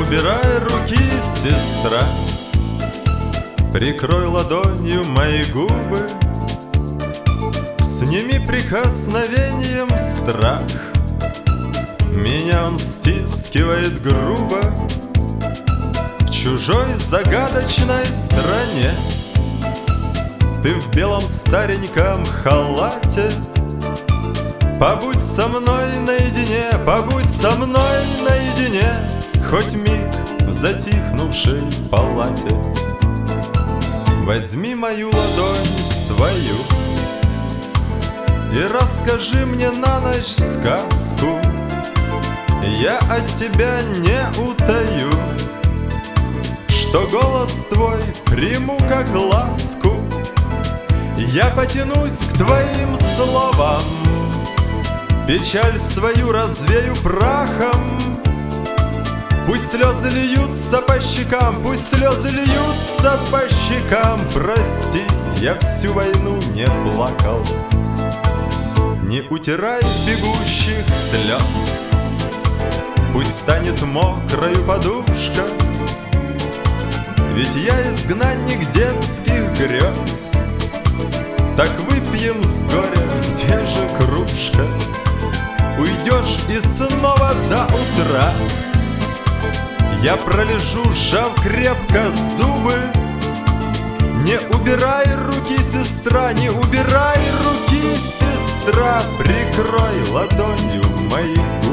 убирай руки, сестра, прикрой ладонью мои губы, сними прикосновением страх. Меня он стискивает грубо в чужой загадочной стране. Ты в белом стареньком халате, побудь со мной наедине, побудь со мной наедине, хоть миг в затихнувшей палате. Возьми мою ладонь в свою и расскажи мне на ночь сказку. Я от тебя не утаю, что голос твой приму как ласку. Я потянусь к твоим словам, печаль свою развею прахом. Пусть слезы льются по щекам, пусть слезы льются по щекам. Прости, я всю войну не плакал. Не утирай бегущих слез, пусть станет мокрою подушка, ведь я изгнанник детских грез. Так выпьем с горя, где же кружка? Уйдешь и снова до утра я пролежу, сжав крепко зубы. Не убирай руки, сестра, не убирай руки, сестра, прикрой ладонью мои